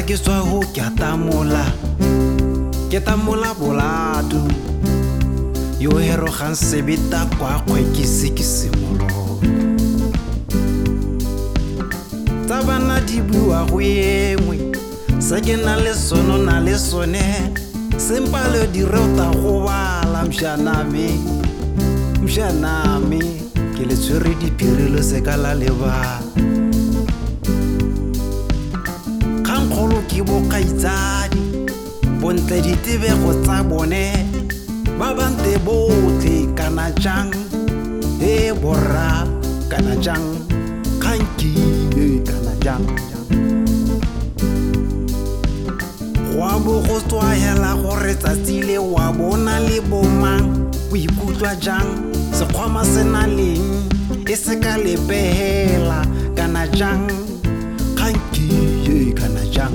ke tswa ho ke tamola boladu yo hero gan sebeta kwa kgwekise ke simolo tabana di bua go engwe sa ke na le sono na le sone sempa le di rota go bala mshaname ke le tswere di pirelo se ka la leba khankgolo ke bo kaitsadi bontle di tebe go tsa bone ba bante botle kana jang e borra kana jang khanki kana jang wa bo go tswa hela gore tsatsile wa bona le bomang o ikutlwa jang se khwama sena leng e se ka lepela kana jang khanki kana jang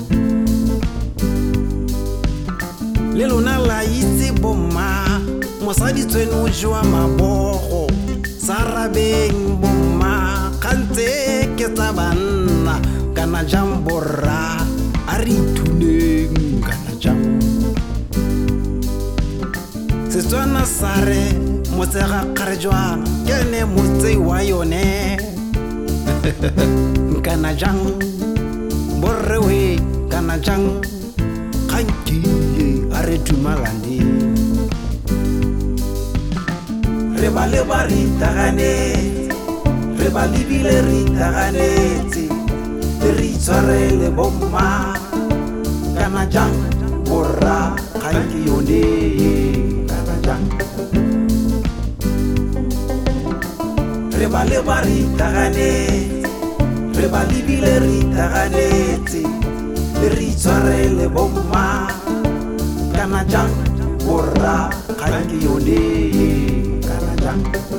le lona la itse bomma mosadi tswene o jwa mabogo sarabeng bomma kantse ke tsa banna kana jang borra a re ithuleng kana jang Setswana sare motsega kgarejwana ke ne motse wa yone kana jang borre we kana jang khanki are tumalandi re ba le ba ri tagane re ba libile ri taganetse ri tswarele bomma kana jang borra khanki yone kana jang re ba le ba ri tagane re ba libile ri taganetse ri tswarele bomma kana jang borra khanki yone kana jang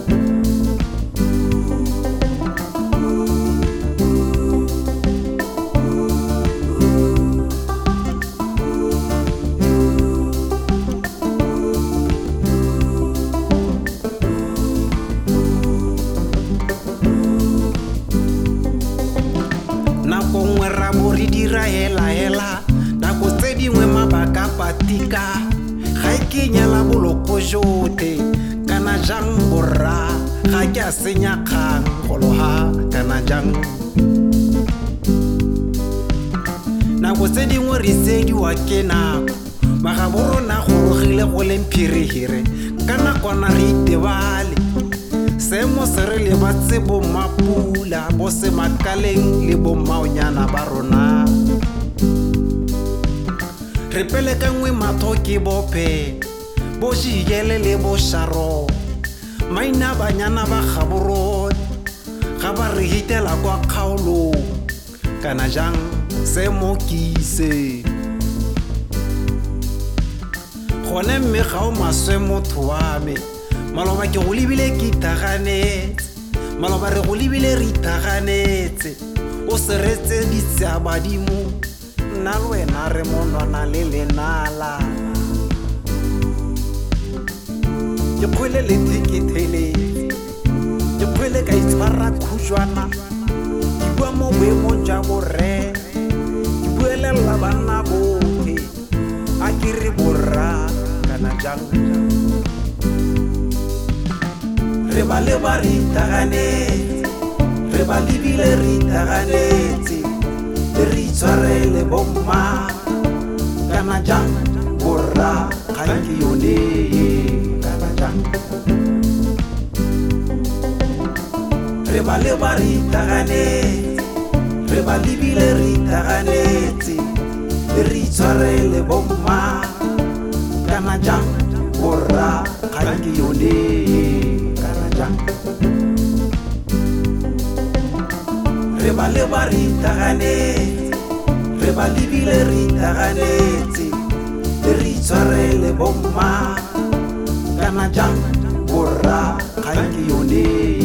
nako ngwe ra bo re dira hela nako tse dingwe mabaka patika ga ke nyala boloko jote kana jang borra ga ke a senya kgang goloha kana jang nako tse dingwe re sediwa ke nako maga borona go rogile go lemphirihire kana kwana re itebale semo se re le ba tsebo mapula bo se makaleng le bo maonyana ba rona re pele ka ngwe matho ke bope bo jigele le bo sharo maina banyana ba gaboro ga ba re hitela kwa kgaolo kana jang semo kise gone mme ga o maswe motho wa me maloba ke go lebile ke itaganetse maloba re go lebile re itaganetse o se retse ditsa badimo nna le wena re monwana le lenala ke khwele le tikithele ke khwele ka itshwara khujwana ke bua mo boemo ja borre ke buelela bana botlhe a ke re borra kana jang re ba le ba ri taganetse re ba libile ri taganetse ri tswarele bomma kana jang borra khanki yone kana jang re ba le ba ri taganetse re ba libile ri taganetse ri tswarele bomma kana jang borra khanki yone re ba le ba ri taganetse re ba libile ri taganetse ri tswarele bomma kana jang borra khanki yone